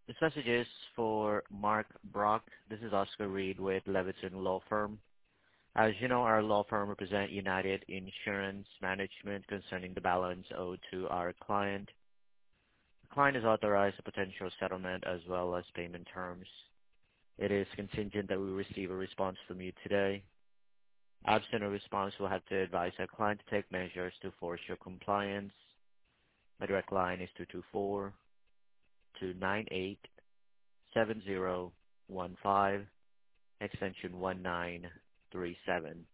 This message is for Mark Brock. This is Oscar Reed with Leviton Law Firm. As you know, our law firm represents United Insurance Management concerning the balance owed to our client. The client is authorized a potential settlement as well as payment terms. It is contingent that we receive a response from you today. Absent a response, we'll have to advise our client to take measures to force your compliance. My direct line is 224-298-7015, extension 1937.